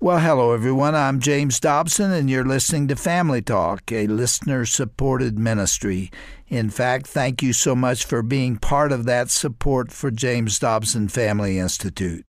Well, hello, everyone. I'm James Dobson, and you're listening to Family Talk, a listener-supported ministry. In fact, thank you so much for being part of that support for James Dobson Family Institute.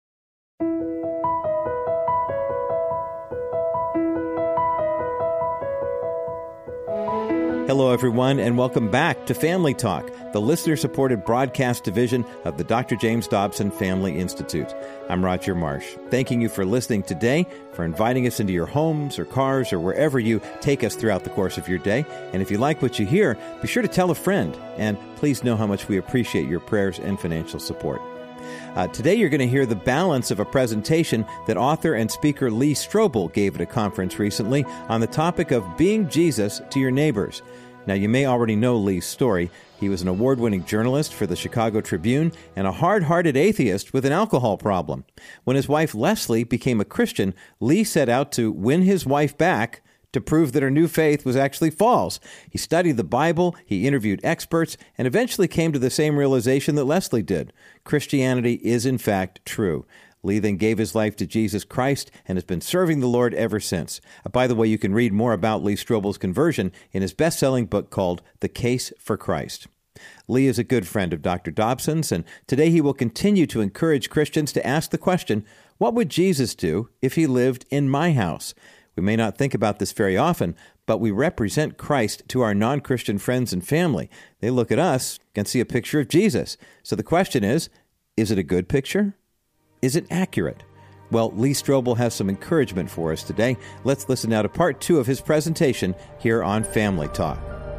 Hello, everyone, and welcome back to Family Talk, the listener-supported broadcast division of the Dr. James Dobson Family Institute. I'm Roger Marsh, thanking you for listening today, for inviting us into your homes or cars or wherever you take us throughout the course of your day. And if you like what you hear, be sure to tell a friend, and please know how much we appreciate your prayers and financial support. Today you're going to hear the balance of a presentation that author and speaker Lee Strobel gave at a conference recently on the topic of being Jesus to your neighbors. Now, you may already know Lee's story. He was an award-winning journalist for the Chicago Tribune and a hard-hearted atheist with an alcohol problem. When his wife Leslie became a Christian, Lee set out to win his wife back to prove that her new faith was actually false. He studied the Bible, he interviewed experts, and eventually came to the same realization that Leslie did. Christianity is, in fact, true. Lee then gave his life to Jesus Christ and has been serving the Lord ever since. By the way, you can read more about Lee Strobel's conversion in his best-selling book called The Case for Christ. Lee is a good friend of Dr. Dobson's, and today he will continue to encourage Christians to ask the question, what would Jesus do if he lived in my house? We may not think about this very often, but we represent Christ to our non-Christian friends and family. They look at us and see a picture of Jesus. So the question is it a good picture? Is it accurate? Well, Lee Strobel has some encouragement for us today. Let's listen now to part 2 of his presentation here on Family Talk.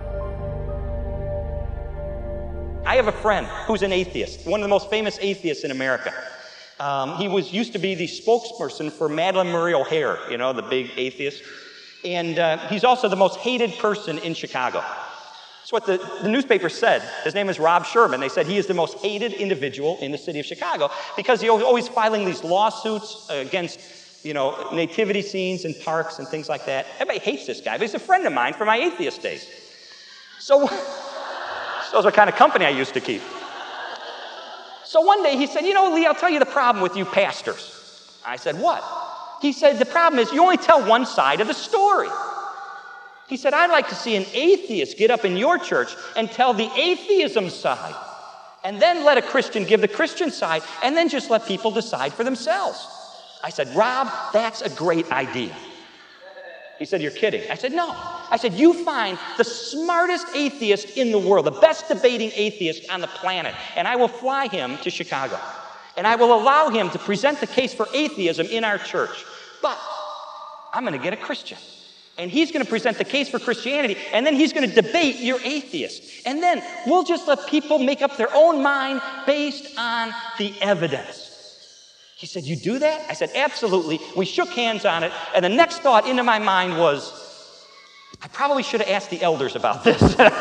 I have a friend who's an atheist, one of the most famous atheists in America. He used to be the spokesperson for Madalyn Murray O'Hair, the big atheist. And he's also the most hated person in Chicago. That's what the newspaper said. His name is Rob Sherman. They said he is the most hated individual in the city of Chicago because he's always filing these lawsuits against, nativity scenes in parks and things like that. Everybody hates this guy, but he's a friend of mine from my atheist days. So that's what kind of company I used to keep. So one day he said, Lee, I'll tell you the problem with you pastors. I said, what? He said, the problem is you only tell one side of the story. He said, I'd like to see an atheist get up in your church and tell the atheism side, and then let a Christian give the Christian side, and then just let people decide for themselves. I said, Rob, that's a great idea. He said, you're kidding. I said, no. I said, you find the smartest atheist in the world, the best debating atheist on the planet, and I will fly him to Chicago. And I will allow him to present the case for atheism in our church. But I'm going to get a Christian. And he's going to present the case for Christianity, and then he's going to debate your atheist. And then we'll just let people make up their own mind based on the evidence. He said, you do that? I said, absolutely. We shook hands on it, and the next thought into my mind was, I probably should have asked the elders about this.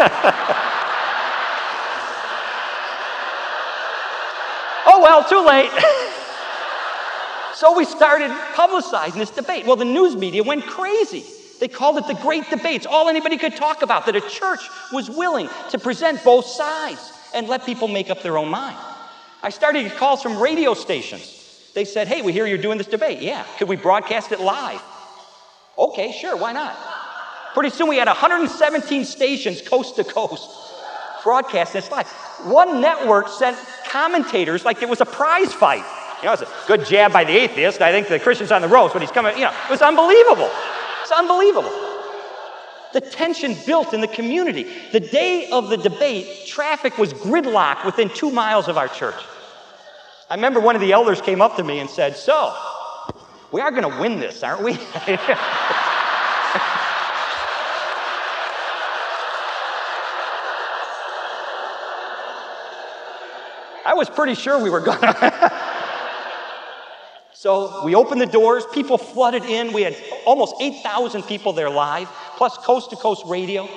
Oh, well, too late. So we started publicizing this debate. Well, the news media went crazy. They called it the Great Debates, all anybody could talk about, that a church was willing to present both sides and let people make up their own mind. I started to get calls from radio stations. They said, hey, we hear you're doing this debate. Yeah, could we broadcast it live? Okay, sure, why not? Pretty soon we had 117 stations coast to coast broadcasting this live. One network sent commentators like it was a prize fight. It's a good jab by the atheist. I think the Christian's on the ropes, but he's coming, it was unbelievable. It's unbelievable. The tension built in the community. The day of the debate, traffic was gridlocked within 2 miles of our church. I remember one of the elders came up to me and said, so, we are going to win this, aren't we? I was pretty sure we were going to. So we opened the doors, people flooded in. We had almost 8,000 people there live, plus coast-to-coast radio.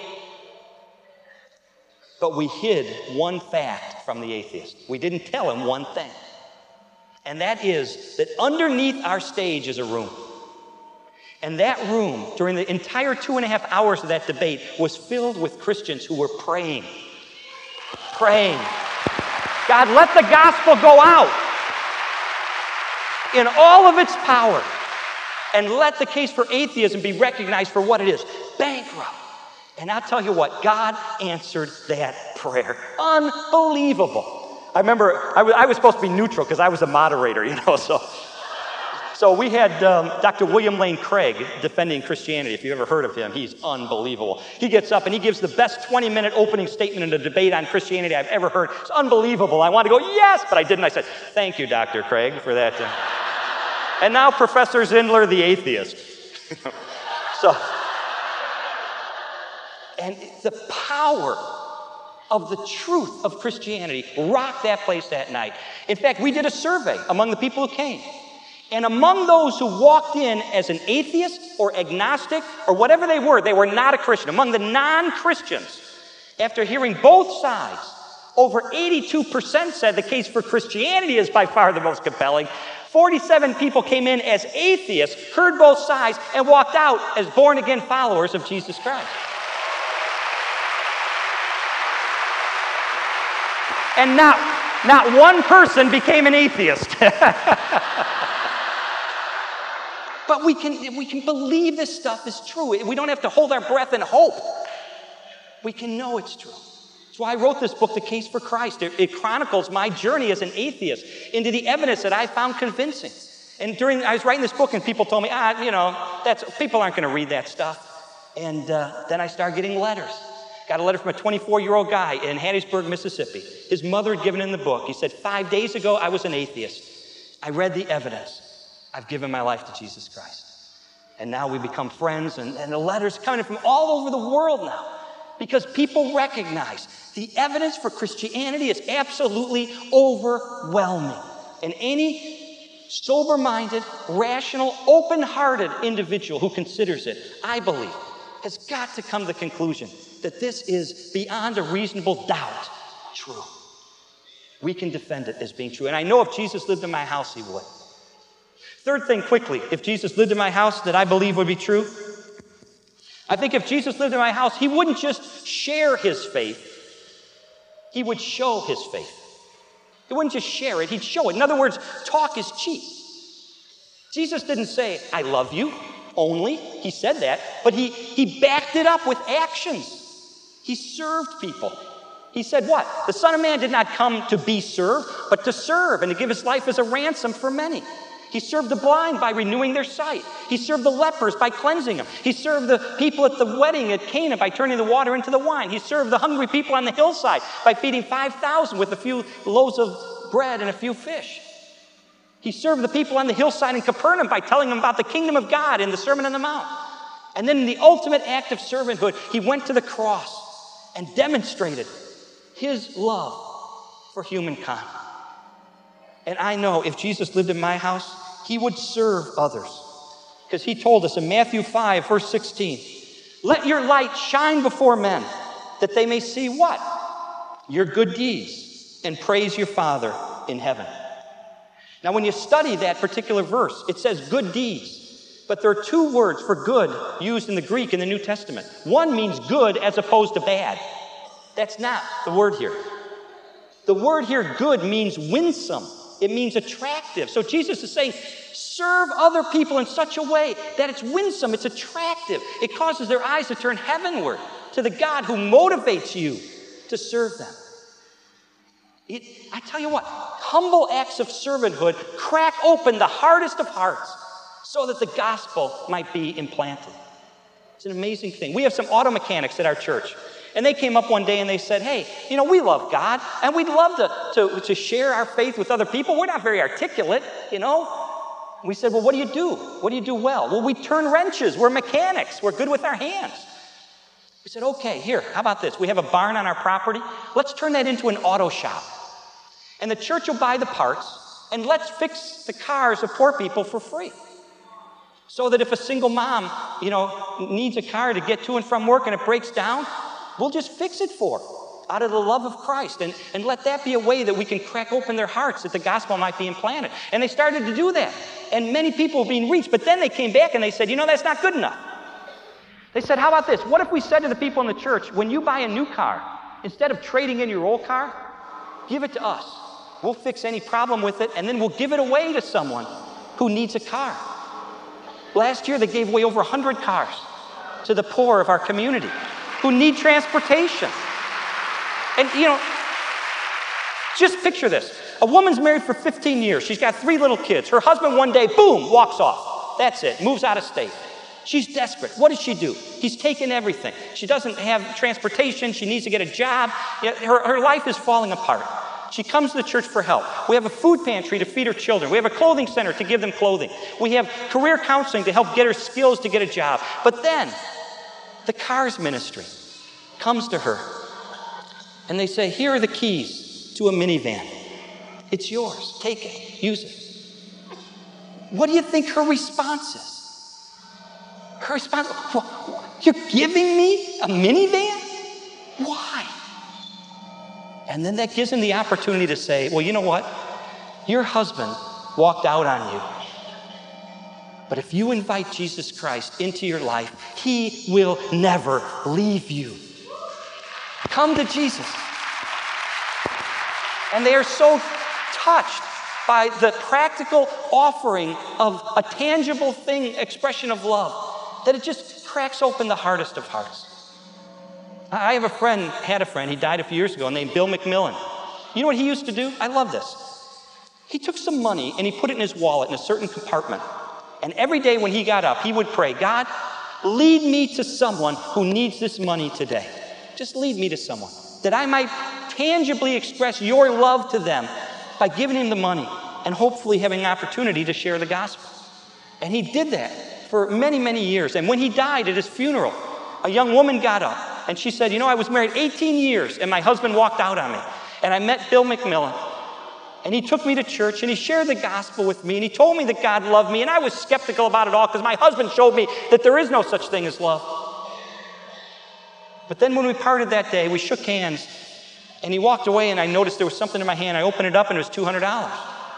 But we hid one fact from the atheist. We didn't tell him one thing. And that is that underneath our stage is a room. And that room, during the entire 2.5 hours of that debate, was filled with Christians who were praying. Praying. God, let the gospel go out in all of its power. and let the case for atheism be recognized for what it is, bankrupt. And I'll tell you what, God answered that prayer. Unbelievable. I remember I was supposed to be neutral because I was a moderator, So we had Dr. William Lane Craig defending Christianity. If you've ever heard of him, he's unbelievable. He gets up and he gives the best 20-minute opening statement in a debate on Christianity I've ever heard. It's unbelievable. I wanted to go, yes, but I didn't. I said, thank you, Dr. Craig, for that. And now Professor Zindler, the atheist. And the power of the truth of Christianity rocked that place that night. In fact, we did a survey among the people who came. And among those who walked in as an atheist or agnostic or whatever they were not a Christian. Among the non-Christians, after hearing both sides, over 82% said the case for Christianity is by far the most compelling. 47 people came in as atheists, heard both sides, and walked out as born-again followers of Jesus Christ. And not one person became an atheist. But we can believe this stuff is true. We don't have to hold our breath and hope. We can know it's true. That's why I wrote this book, The Case for Christ. It chronicles my journey as an atheist into the evidence that I found convincing. And I was writing this book, and people told me, people aren't going to read that stuff. And then I started getting letters. Got a letter from a 24-year-old guy in Hattiesburg, Mississippi. His mother had given him the book. He said, 5 days ago, I was an atheist. I read the evidence. I've given my life to Jesus Christ. And now we become friends, and the letters coming from all over the world now because people recognize the evidence for Christianity is absolutely overwhelming. And any sober-minded, rational, open-hearted individual who considers it, I believe, has got to come to the conclusion that this is beyond a reasonable doubt true. We can defend it as being true. And I know if Jesus lived in my house, he would. Third thing, quickly, if Jesus lived in my house that I believe would be true, I think if Jesus lived in my house, he wouldn't just share his faith, he would show his faith. He wouldn't just share it, he'd show it. In other words, talk is cheap. Jesus didn't say, I love you, only. He said that, but he backed it up with actions. He served people. He said what? The Son of Man did not come to be served, but to serve and to give his life as a ransom for many. He served the blind by renewing their sight. He served the lepers by cleansing them. He served the people at the wedding at Cana by turning the water into the wine. He served the hungry people on the hillside by feeding 5,000 with a few loaves of bread and a few fish. He served the people on the hillside in Capernaum by telling them about the kingdom of God in the Sermon on the Mount. And then in the ultimate act of servanthood, he went to the cross and demonstrated his love for humankind. And I know if Jesus lived in my house, he would serve others. Because he told us in Matthew 5, verse 16, let your light shine before men, that they may see what? Your good deeds, and praise your Father in heaven. Now, when you study that particular verse, it says good deeds. But there are two words for good used in the Greek in the New Testament. One means good as opposed to bad. That's not the word here. The word here, good, means winsome. It means attractive. So Jesus is saying, serve other people in such a way that it's winsome, it's attractive. It causes their eyes to turn heavenward to the God who motivates you to serve them. I tell you what, humble acts of servanthood crack open the hardest of hearts so that the gospel might be implanted. It's an amazing thing. We have some auto mechanics at our church. And they came up one day and they said, hey, we love God, and we'd love to share our faith with other people. We're not very articulate, We said, well, what do you do? What do you do well? Well, we turn wrenches. We're mechanics. We're good with our hands. We said, okay, here, how about this? We have a barn on our property. Let's turn that into an auto shop. And the church will buy the parts, and let's fix the cars of poor people for free. So that if a single mom, needs a car to get to and from work and it breaks down, we'll just fix it for her out of the love of Christ and let that be a way that we can crack open their hearts that the gospel might be implanted. And they started to do that. And many people were being reached. But then they came back and they said, that's not good enough. They said, how about this? What if we said to the people in the church, when you buy a new car, instead of trading in your old car, give it to us. We'll fix any problem with it, and then we'll give it away to someone who needs a car. Last year, they gave away over 100 cars to the poor of our community who need transportation. And, just picture this. A woman's married for 15 years. She's got 3 little kids. Her husband one day, boom, walks off. That's it, moves out of state. She's desperate. What does she do? He's taken everything. She doesn't have transportation. She needs to get a job. Her life is falling apart. She comes to the church for help. We have a food pantry to feed her children. We have a clothing center to give them clothing. We have career counseling to help get her skills to get a job. But then, the Cars Ministry comes to her, and they say, here are the keys to a minivan. It's yours. Take it. Use it. What do you think her response is? Her response, you're giving me a minivan? Why? And then that gives him the opportunity to say, well, you know what? Your husband walked out on you. But if you invite Jesus Christ into your life, he will never leave you. Come to Jesus. And they are so touched by the practical offering of a tangible thing, expression of love, that it just cracks open the hardest of hearts. I had a friend, he died a few years ago, named Bill McMillan. You know what he used to do? I love this. He took some money and he put it in his wallet in a certain compartment. And every day when he got up, he would pray, God, lead me to someone who needs this money today. Just lead me to someone, that I might tangibly express your love to them by giving him the money and hopefully having an opportunity to share the gospel. And he did that for many, many years. And when he died at his funeral, a young woman got up and she said, I was married 18 years and my husband walked out on me. And I met Bill McMillan. And he took me to church and he shared the gospel with me and he told me that God loved me. And I was skeptical about it all because my husband showed me that there is no such thing as love. But then when we parted that day, we shook hands and he walked away and I noticed there was something in my hand. I opened it up and it was $200.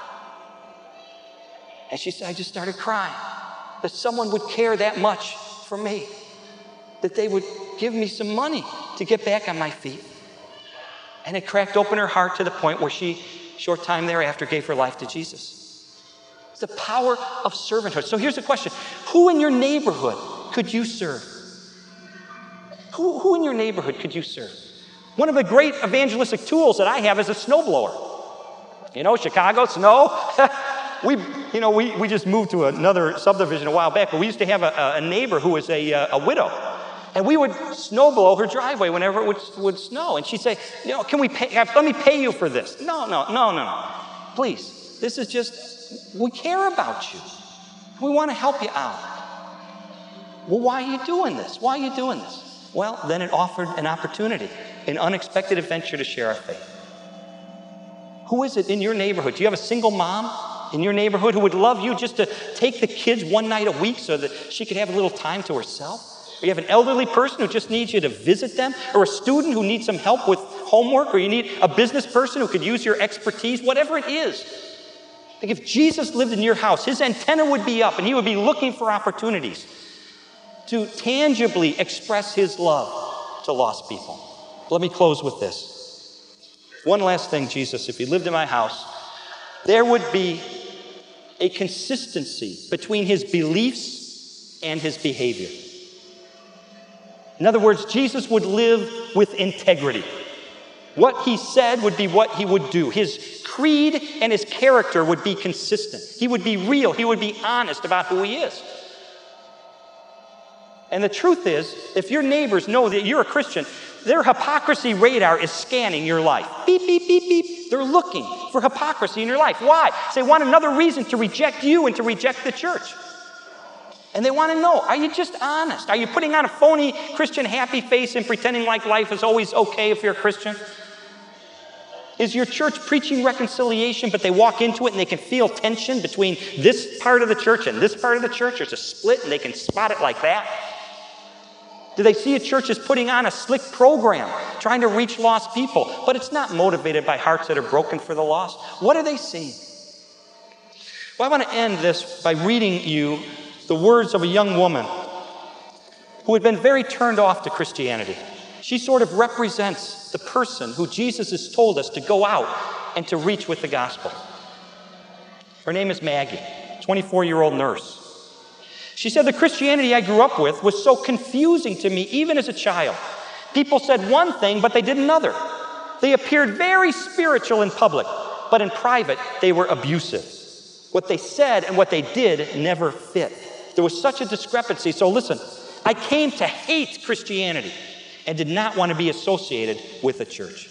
And she said, I just started crying that someone would care that much for me, that they would give me some money to get back on my feet. And it cracked open her heart to the point where she, short time thereafter, gave her life to Jesus. It's the power of servanthood. So here's the question. Who in your neighborhood could you serve? Who in your neighborhood could you serve? One of the great evangelistic tools that I have is a snowblower. Chicago, snow. We just moved to another subdivision a while back, but we used to have a neighbor who was a widow. And we would snowblow her driveway whenever it would snow. And she'd say, let me pay you for this. No. Please, this is just, we care about you. We want to help you out. Well, why are you doing this? Why are you doing this? Well, then it offered an opportunity, an unexpected adventure to share our faith. Who is it in your neighborhood? Do you have a single mom in your neighborhood who would love you just to take the kids one night a week so that she could have a little time to herself? Or you have an elderly person who just needs you to visit them? Or a student who needs some help with homework? Or you need a business person who could use your expertise? Whatever it is. Like if Jesus lived in your house, his antenna would be up and he would be looking for opportunities to tangibly express his love to lost people. Let me close with this. One last thing, Jesus, if you lived in my house, there would be a consistency between his beliefs and his behavior. In other words, Jesus would live with integrity. What he said would be what he would do. His creed and his character would be consistent. He would be real. He would be honest about who he is. And the truth is, if your neighbors know that you're a Christian, their hypocrisy radar is scanning your life. Beep, beep, beep, beep. They're looking for hypocrisy in your life. Why? Because they want another reason to reject you and to reject the church. And they want to know, are you just honest? Are you putting on a phony Christian happy face and pretending like life is always okay if you're a Christian? Is your church preaching reconciliation, but they walk into it and they can feel tension between this part of the church and this part of the church? There's a split and they can spot it like that. Do they see a church as putting on a slick program, trying to reach lost people, but it's not motivated by hearts that are broken for the lost? What are they seeing? Well, I want to end this by reading you the words of a young woman who had been very turned off to Christianity. She sort of represents the person who Jesus has told us to go out and to reach with the gospel. Her name is Maggie, 24-year-old nurse. She said, the Christianity I grew up with was so confusing to me, even as a child. People said one thing, but they did another. They appeared very spiritual in public, but in private, they were abusive. What they said and what they did never fit. There was such a discrepancy. So listen, I came to hate Christianity and did not want to be associated with a church.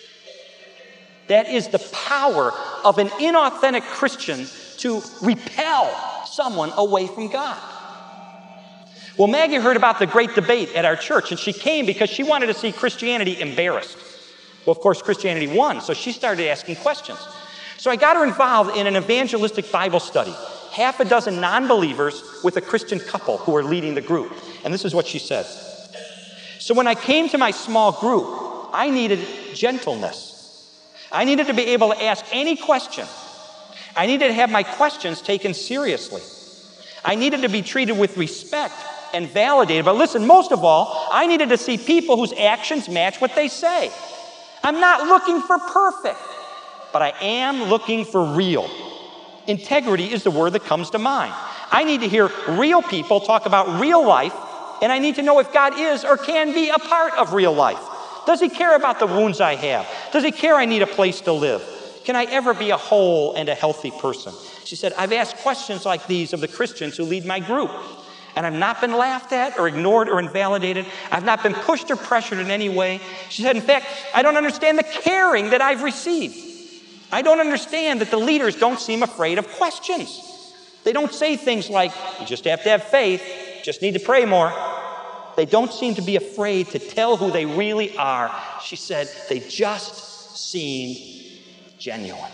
That is the power of an inauthentic Christian to repel someone away from God. Well, Maggie heard about the great debate at our church, and she came because she wanted to see Christianity embarrassed. Well, of course, Christianity won, so she started asking questions. So I got her involved in an evangelistic Bible study. Half a dozen non-believers with a Christian couple who were leading the group. And this is what she said. So when I came to my small group, I needed gentleness. I needed to be able to ask any question. I needed to have my questions taken seriously. I needed to be treated with respect and validated. But listen, most of all, I needed to see people whose actions match what they say. I'm not looking for perfect, but I am looking for real. Integrity is the word that comes to mind. I need to hear real people talk about real life, and I need to know if God is or can be a part of real life. Does he care about the wounds I have? Does he care I need a place to live? Can I ever be a whole and a healthy person? She said, I've asked questions like these of the Christians who lead my group, and I've not been laughed at or ignored or invalidated. I've not been pushed or pressured in any way. She said, in fact, I don't understand the caring that I've received. I don't understand that the leaders don't seem afraid of questions. They don't say things like, you just have to have faith, just need to pray more. They don't seem to be afraid to tell who they really are. She said, they just seem genuine.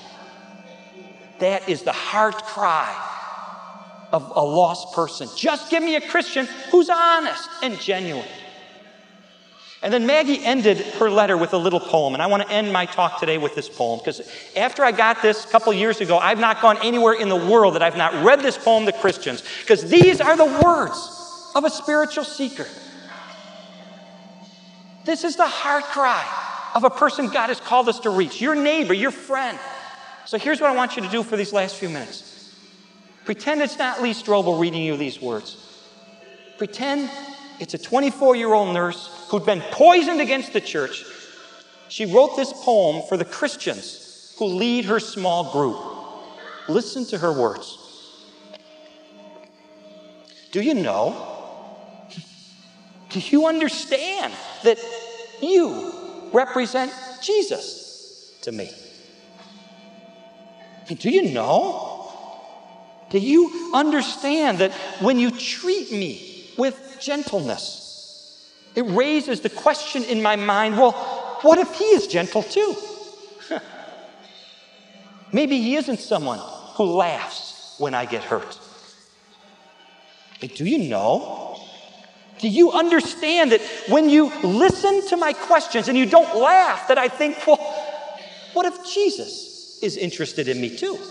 That is the heart cry of a lost person. Just give me a Christian who's honest and genuine. And then Maggie ended her letter with a little poem, and I want to end my talk today with this poem, because after I got this a couple years ago, I've not gone anywhere in the world that I've not read this poem to Christians, because these are the words of a spiritual seeker. This is the heart cry of a person God has called us to reach, your neighbor, your friend. So here's what I want you to do for these last few minutes. Pretend it's not Lee Strobel reading you these words. Pretend it's a 24-year-old nurse who'd been poisoned against the church. She wrote this poem for the Christians who lead her small group. Listen to her words. Do you know? Do you understand that you represent Jesus to me? Do you know? Do you understand that when you treat me with gentleness, it raises the question in my mind, well, what if he is gentle too? Maybe he isn't someone who laughs when I get hurt. Do you know? Do you understand that when you listen to my questions and you don't laugh, that I think, well, what if Jesus is interested in me too?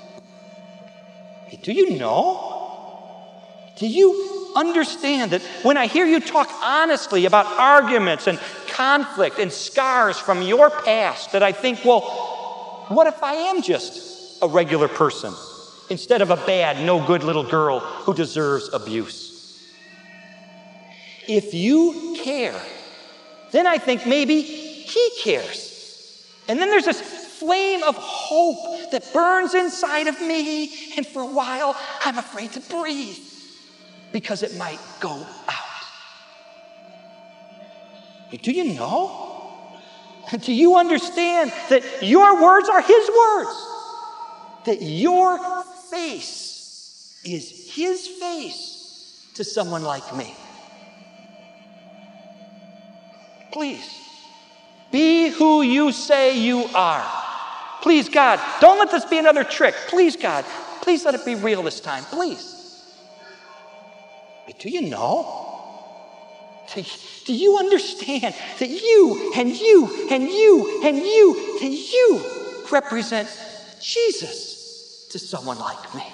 Do you know? Do you understand that when I hear you talk honestly about arguments and conflict and scars from your past, that I think, well, what if I am just a regular person instead of a bad, no good little girl who deserves abuse? If you care, then I think maybe he cares. And then there's this flame of hope that burns inside of me, and for a while I'm afraid to breathe because it might go out. Do you know? Do you understand that your words are his words? That your face is his face to someone like me? Please, be who you say you are. Please, God, don't let this be another trick. Please, God, please let it be real this time. Please. Do you know? Do you understand that you and you and you and you and you represent Jesus to someone like me?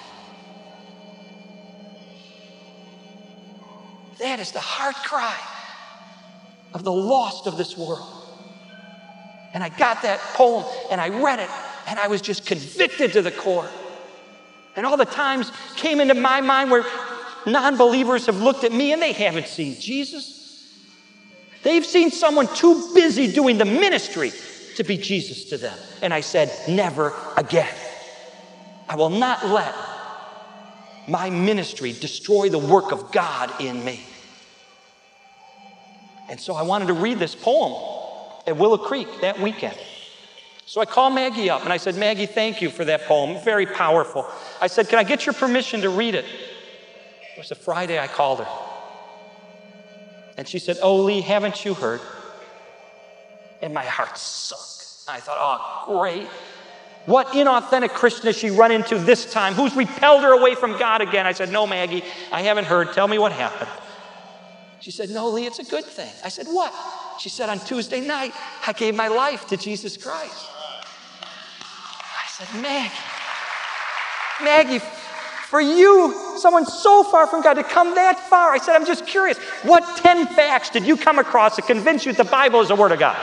That is the heart cry of the lost of this world. And I got that poem, and I read it, and I was just convicted to the core. And all the times came into my mind where non-believers have looked at me and they haven't seen Jesus. They've seen someone too busy doing the ministry to be Jesus to them. And I said, never again. I will not let my ministry destroy the work of God in me. And so I wanted to read this poem at Willow Creek that weekend. So I called Maggie up and I said, Maggie, thank you for that poem. Very powerful. I said, can I get your permission to read it? It was a Friday I called her. And she said, oh, Lee, haven't you heard? And my heart sunk. I thought, oh, great. What inauthentic Christian has she run into this time? Who's repelled her away from God again? I said, no, Maggie, I haven't heard. Tell me what happened. She said, no, Lee, it's a good thing. I said, what? She said, on Tuesday night, I gave my life to Jesus Christ. I said, Maggie, for you, someone so far from God, to come that far. I said, I'm just curious. What 10 facts did you come across that convince you that the Bible is the Word of God?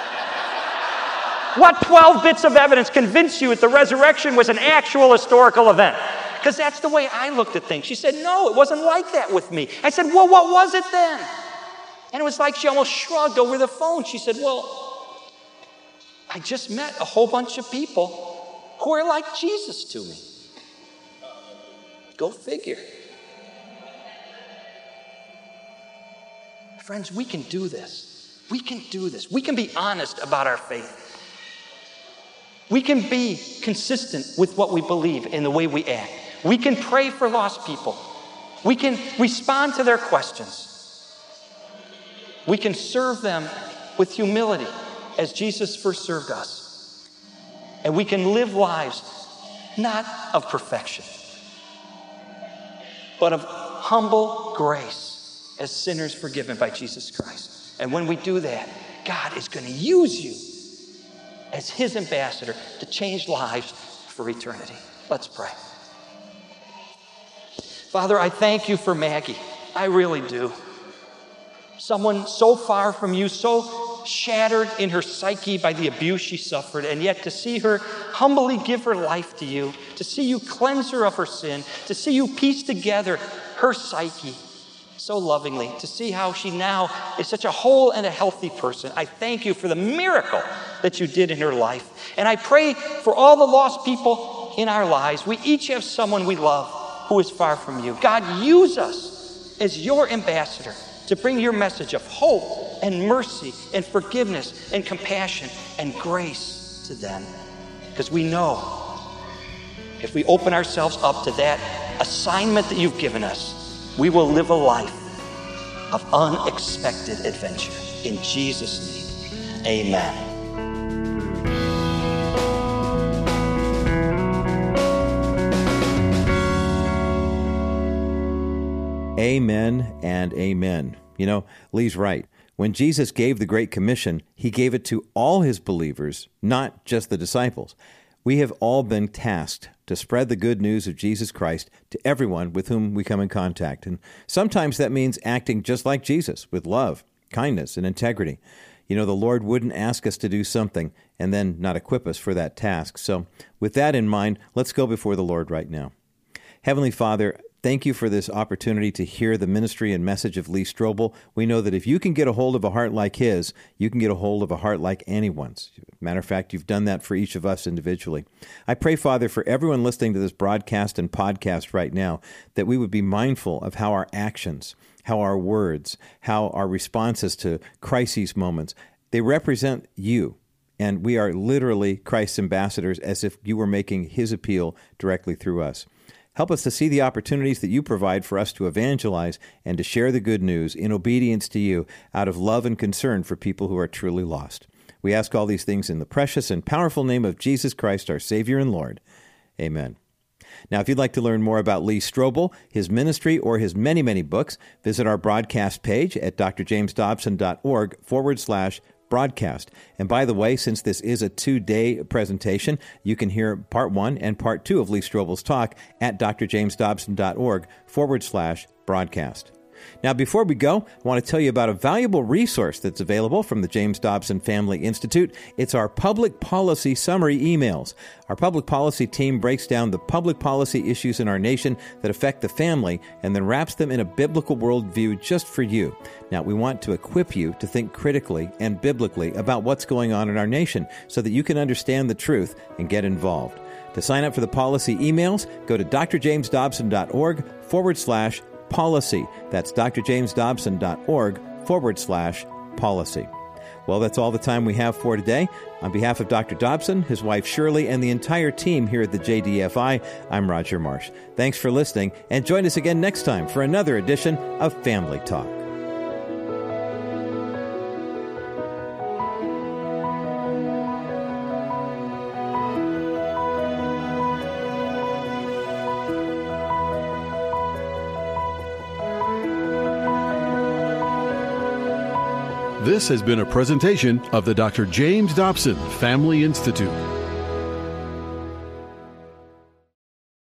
What 12 bits of evidence convinced you that the resurrection was an actual historical event? Because that's the way I looked at things. She said, no, it wasn't like that with me. I said, well, what was it then? And it was like she almost shrugged over the phone. She said, well, I just met a whole bunch of people who are like Jesus to me. Go figure. Friends, we can do this. We can do this. We can be honest about our faith. We can be consistent with what we believe in the way we act. We can pray for lost people. We can respond to their questions. We can serve them with humility as Jesus first served us. And we can live lives not of perfection, but of humble grace as sinners forgiven by Jesus Christ. And when we do that, God is going to use you as His ambassador to change lives for eternity. Let's pray. Father, I thank you for Maggie. I really do. Someone so far from you, so shattered in her psyche by the abuse she suffered, and yet to see her humbly give her life to you, to see you cleanse her of her sin, to see you piece together her psyche so lovingly, to see how she now is such a whole and a healthy person. I thank you for the miracle that you did in her life. And I pray for all the lost people in our lives. We each have someone we love who is far from you. God, use us as your ambassador to bring your message of hope and mercy and forgiveness and compassion and grace to them. Because we know if we open ourselves up to that assignment that you've given us, we will live a life of unexpected adventure. In Jesus' name, amen. Amen and amen. You know, Lee's right. When Jesus gave the Great Commission, He gave it to all His believers, not just the disciples. We have all been tasked to spread the good news of Jesus Christ to everyone with whom we come in contact. And sometimes that means acting just like Jesus, with love, kindness, and integrity. You know, the Lord wouldn't ask us to do something and then not equip us for that task. So with that in mind, let's go before the Lord right now. Heavenly Father, thank you for this opportunity to hear the ministry and message of Lee Strobel. We know that if you can get a hold of a heart like his, you can get a hold of a heart like anyone's. Matter of fact, you've done that for each of us individually. I pray, Father, for everyone listening to this broadcast and podcast right now, that we would be mindful of how our actions, how our words, how our responses to crises moments, they represent you. And we are literally Christ's ambassadors, as if you were making His appeal directly through us. Help us to see the opportunities that you provide for us to evangelize and to share the good news in obedience to you out of love and concern for people who are truly lost. We ask all these things in the precious and powerful name of Jesus Christ, our Savior and Lord. Amen. Now, if you'd like to learn more about Lee Strobel, his ministry, or his many, many books, visit our broadcast page at drjamesdobson.org/broadcast. And by the way, since this is a 2-day presentation, you can hear part 1 and part 2 of Lee Strobel's talk at drjamesdobson.org/broadcast. Now, before we go, I want to tell you about a valuable resource that's available from the James Dobson Family Institute. It's our public policy summary emails. Our public policy team breaks down the public policy issues in our nation that affect the family and then wraps them in a biblical worldview just for you. Now, we want to equip you to think critically and biblically about what's going on in our nation so that you can understand the truth and get involved. To sign up for the policy emails, go to drjamesdobson.org/policy. That's drjamesdobson.org/policy. Well, that's all the time we have for today. On behalf of Dr. Dobson, his wife Shirley, and the entire team here at the JDFI, I'm Roger Marsh. Thanks for listening, and join us again next time for another edition of Family Talk. This has been a presentation of the Dr. James Dobson Family Institute.